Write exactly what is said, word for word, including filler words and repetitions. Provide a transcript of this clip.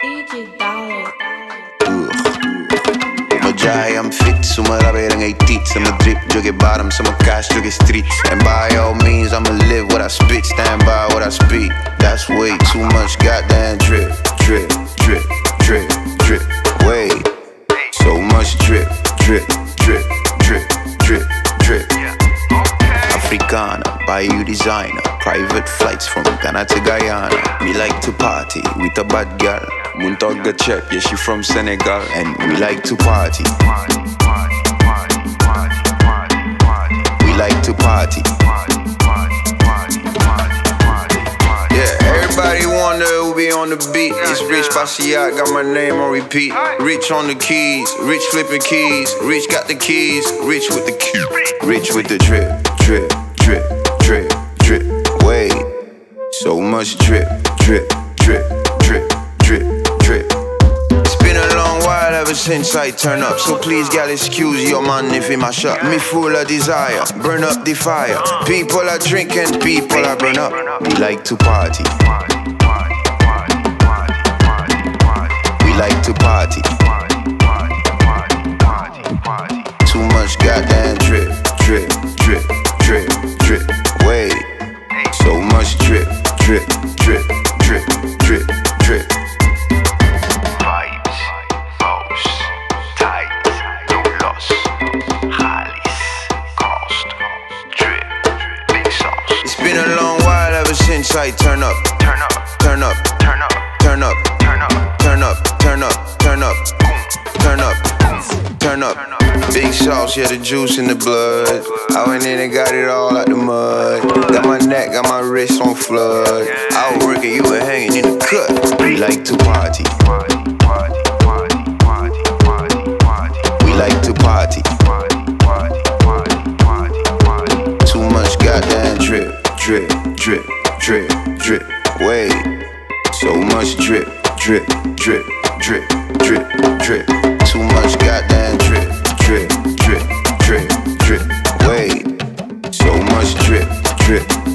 D J Dollar. Mo già am fit, su me la vera ngay teeth. Some drip, juggy bottom, some cash, juggy streets. And by all means, I'ma live what I spit, stand by what I speak. That's way too much goddamn drip, drip, drip, drip, drip. Wait, so much drip, drip, drip, drip, drip, drip. Africana, Bayou designer. Private flights from Ghana to Guyana. Me like to party with a bad girl. Muntoga Chep, yeah, she from Senegal. And we like to party. We like to party. Yeah, everybody wonder who be on the beat. It's Rich Basquiat, got my name on repeat. Rich on the keys, Rich flipping keys. Rich got the keys, Rich with the key. Rich with the drip, drip, drip, drip, drip. Wait, so much drip, drip, drip, drip, drip, drip. It's been a long while ever since I turn up, so please God excuse your man if he mash up. Me full of desire, burn up the fire. People are drinking, people are burn up. We like to party. We like to party. Too much goddamn drip, drip, drip, drip, drip. Wait, so much drip, drip, drip, drip, drip, drip. Vibes, bows, tight, no loss. Hollies, cost, drip, big sauce. It's been a long while ever since I turn up, Turn up, turn up, turn up, turn up, turn up, turn up, turn up, turn up, turn up, turn up. Big sauce, yeah, the juice in the blood. I went in and got it all out the mud. Got my neck, got my wrist on flood. I was working, you were hanging in the cut. We like to party. party, party, party, party, party, party. We like to party. Party, party, party, party, party. Too much goddamn drip, drip, drip, drip, drip. Wait, so much drip, drip, drip, drip, drip, drip. Too much goddamn drip, drip, drip, drip, drip. Wait, so much drip, drip,